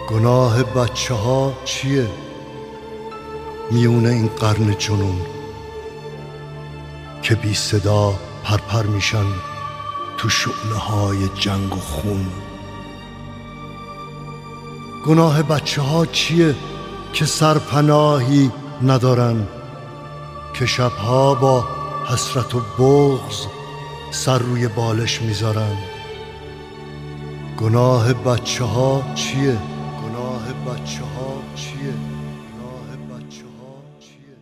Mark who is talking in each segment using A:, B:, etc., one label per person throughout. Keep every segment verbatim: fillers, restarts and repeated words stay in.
A: گناه بچه ها چیه میون این قرن جنون که بی صدا پرپر میشن تو شعله های جنگ و خون؟ گناه بچه ها چیه که سرپناهی ندارن، که شبها با حسرت و بغض سر روی بالش میذارن؟ گناه بچه ها چیه؟ گناه بچه ها چیه؟ گناه بچه ها چیه؟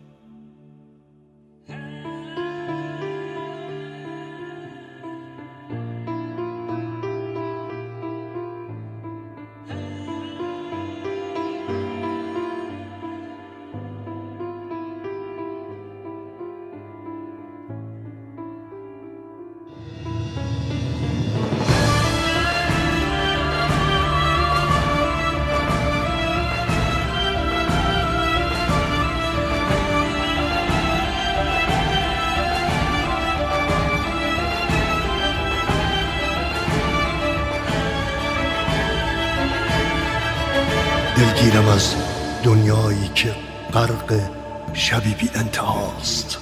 A: دلگیرم از دنیایی که غرق شبی بی انتهاست.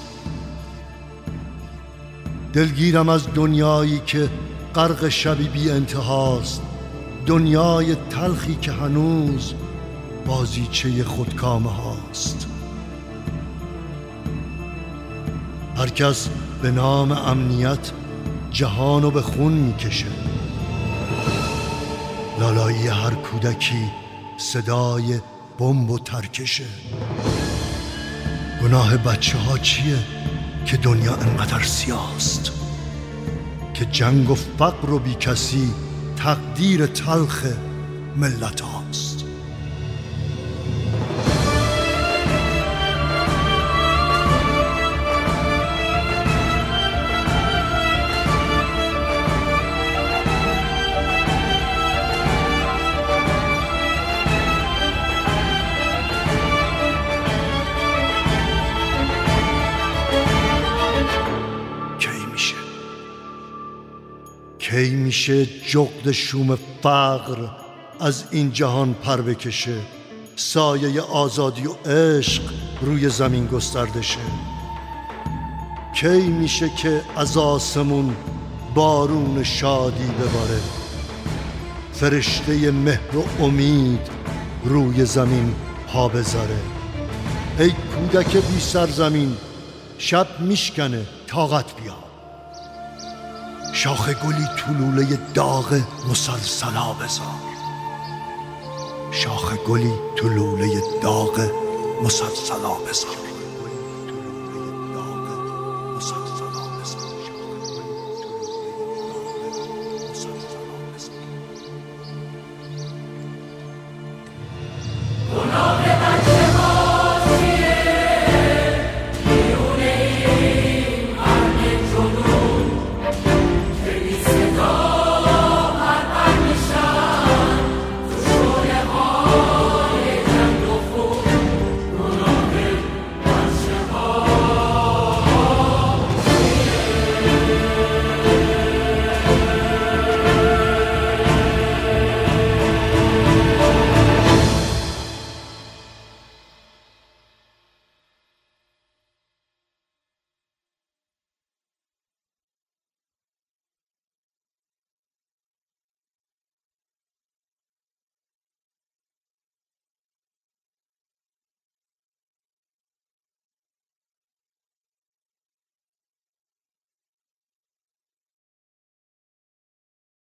A: دلگیرم از دنیایی که غرق شبی بی انتهاست، دنیای تلخی که هنوز بازیچه خودکامه هاست. هر کس به نام امنیت جهانو به خون میکشه. لالایی هر کودکی صدای بمب و ترکشه. گناه بچه ها چیه که دنیا انقدر سیاست، که جنگ و فقر و بی کسی تقدیر تلخ ملت هاست؟ کی میشه جغد شوم فقر از این جهان پر بکشه، سایه آزادی و عشق روی زمین گسترده شه؟ کی میشه که از آسمون بارون شادی بباره، فرشته مهر و امید روی زمین پا بذاره؟ ای کودک بی سرزمین، شب میشکنه طاقت بیا، شاخ گلی تو لوله داغ مسلسلا بذار، شاخ گلی تو لوله داغ مسلسلا بذار.